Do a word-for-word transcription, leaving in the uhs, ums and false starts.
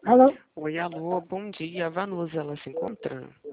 Alô? Oi, alô, bom dia. A Vanusa, ela se encontra?